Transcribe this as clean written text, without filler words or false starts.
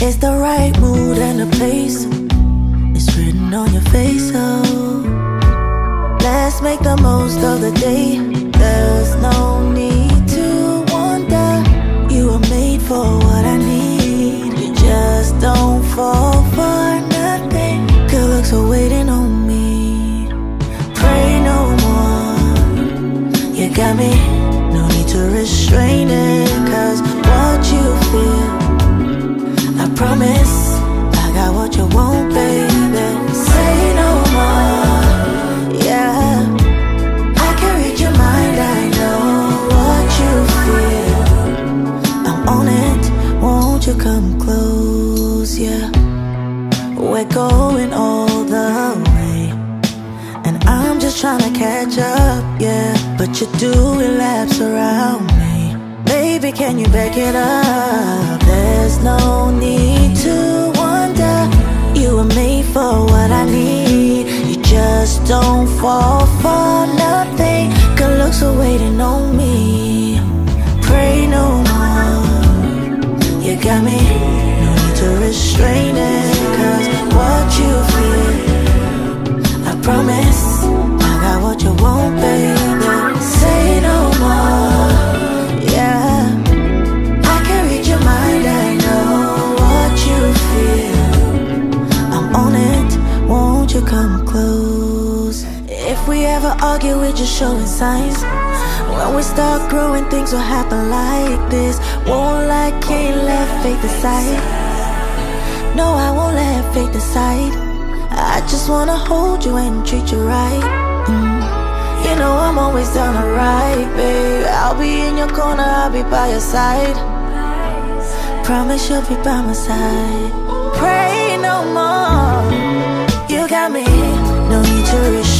It's the right mood and the place. It's written on your face, oh. Let's make the most of the day. There's no need to wonder. You were made for what I need. You just don't fall for nothing. Good looks are waiting on me. Pray no more. You got me, no need to restrain it. Cause what you feel, I promise, I got what you want, baby. Say no more, yeah. I can read your mind, I know what you feel. I'm on it, won't you come close, yeah. We're going all the way, and I'm just trying to catch up, yeah. But you're doing laps around me. Baby, can you back it up? There's no need to wonder. You were made for what I need. You just don't fall for nothing. Good looks are waiting on me. Pray no more. You got me, no need to restrain it. Cause what you feel, I promise, I got what you want, baby. Say no more, yeah. I can read your mind, I know what you feel. I'm on it, won't you come close? If we ever argue, we're just showing signs. When we start growing, things will happen like this. Won't lie, can't let fate decide. No, I won't let fate decide. I just wanna hold you and treat you right. You know I'm always down to ride, babe. I'll be in your corner, I'll be by your side. Promise you'll be by my side. Pray no more. You got me, no need to reach